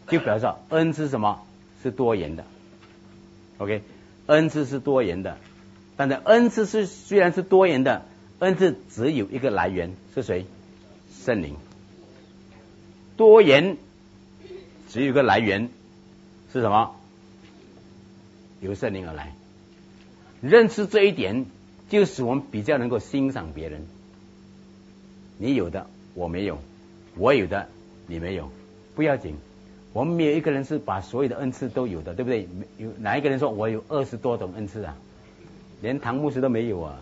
就表示说恩赐什么是多元的。OK， 恩赐是多元的，但是恩赐虽然是多元的，恩赐只有一个来源是谁？圣灵。多元只有一个来源是什么？由圣灵而来。认识这一点，就使我们比较能够欣赏别人。你有的我没有，我有的你没有，不要紧。我们没有一个人是把所有的恩赐都有的，对不对？有哪一个人说我有20多种恩赐啊？连唐牧师都没有啊，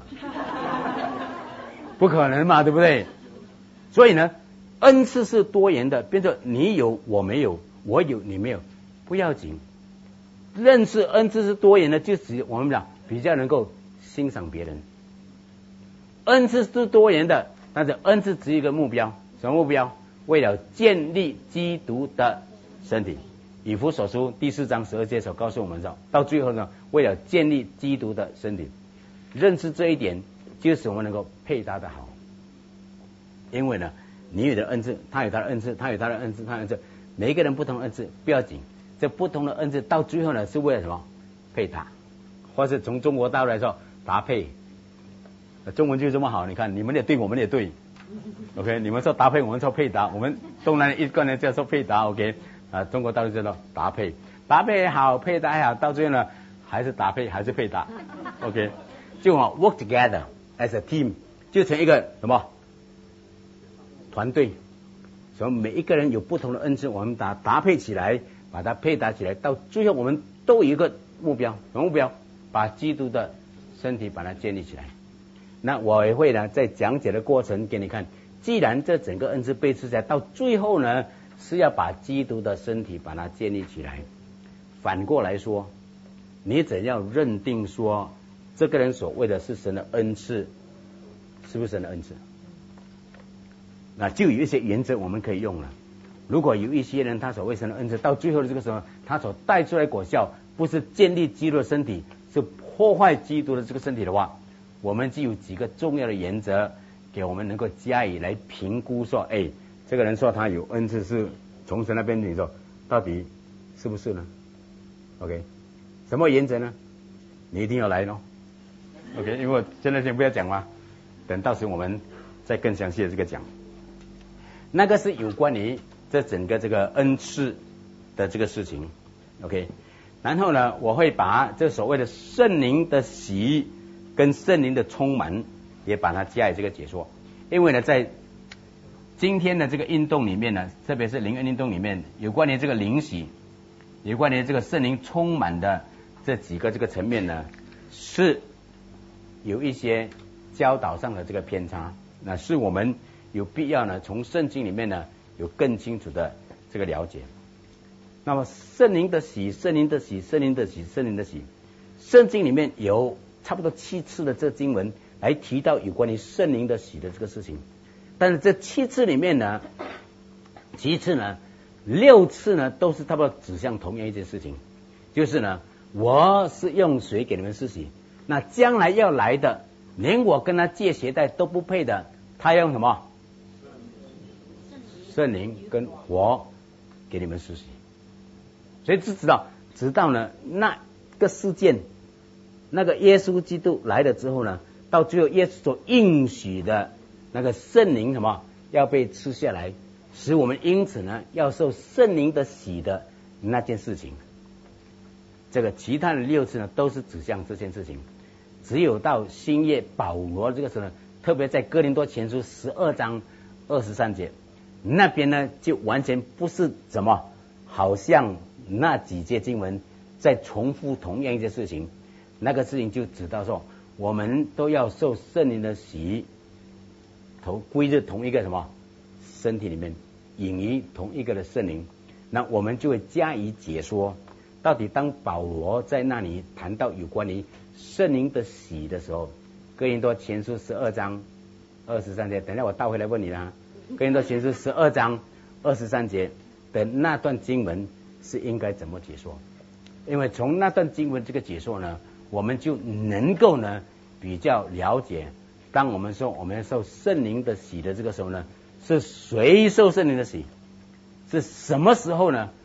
不可能嘛，对不对？所以呢，恩赐是多元的，变成你有我没有，我有你没有，不要紧。认识恩赐是多元的，就使我们讲比较能够欣赏别人。恩赐是多元的，但是恩赐只有一个目标，什么目标？为了建立基督的身体。以弗所书第4章12节所告诉我们说，到最后呢，为了建立基督的身体。认识这一点，就使我们能够配搭的好。因为呢，你有的恩赐，他有他的恩赐，他有他的恩赐，他的恩赐，每一个人不同的恩赐不要紧，这不同的恩赐到最后呢，是为了什么？配搭，或是从中国大陆来说搭配。中文就这么好，你看你们也对，我们也对。OK， 你们说搭配，我们说配搭，我们东南一贯呢叫做配搭。OK， 中国大陆叫做搭配，搭配也好，配搭也好，到最后呢还是搭配，还是配搭。OK， 就好 work together as a team， 就成一个什么团队。所以每一个人有不同的恩赐，我们搭配起来，把它配搭起来，到最后我们都有一个目标，什么目标？把基督的身体把它建立起来。那我也会呢，在讲解的过程给你看，既然这整个恩赐被赐下来，到最后呢，是要把基督的身体把它建立起来。反过来说，你怎样认定说这个人所谓的是神的恩赐，是不是神的恩赐？那就有一些原则我们可以用了。如果有一些人他所谓神的恩赐，到最后的这个时候，他所带出来果效不是建立基督的身体，是破坏基督的这个身体的话，我们就有几个重要的原则给我们能够加以来评估说，这个人说他有恩赐是从神那边，你说到底是不是呢？ OK， 什么原则呢？你一定要来咯。 OK， 因为我现在先不要讲嘛，等到时我们再更详细的这个讲。那个是有关于这整个这个恩赐的这个事情。 OK， 然后呢，我会把这所谓的圣灵的喜跟圣灵的充满也把它加以这个解说。因为呢，在今天的这个运动里面呢，特别是灵恩运动里面，有关于这个灵喜，有关于这个圣灵充满的这几个这个层面呢，是有一些教导上的这个偏差，那是我们有必要呢从圣经里面呢有更清楚的这个了解。那么圣灵的喜，圣灵的喜，圣灵的喜，圣灵的喜，圣经里面有差不多7次的这经文来提到有关于圣灵的喜的这个事情。但是这7次里面呢，其次呢6次呢都是差不多指向同样一件事情，就是呢，我是用水给你们施洗，那将来要来的连我跟他借鞋带都不配的，他用什么？圣灵跟火给你们施洗。所以直到呢那个事件，那个耶稣基督来了之后呢，到最后耶稣所应许的那个圣灵什么要被吃下来，使我们因此呢要受圣灵的洗的那件事情。这个其他的6次呢都是指向这件事情。只有到新约保罗这个时候呢，特别在哥林多前书12章23节那边呢，就完全不是怎么好像那几节经文在重复同样一件事情。那个事情就指到说，我们都要受圣灵的洗，归入同一个什么身体里面，隐于同一个的圣灵。那我们就会加以解说，到底当保罗在那里谈到有关于圣灵的洗的时候，哥林多前书12章23节，等一下我倒回来问你啦。哥林多前书12章23节的那段经文是应该怎么解说？因为从那段经文这个解说呢，我们就能够呢比较了解，当我们说我们受圣灵的洗的这个时候呢，是谁受圣灵的洗？是什么时候呢？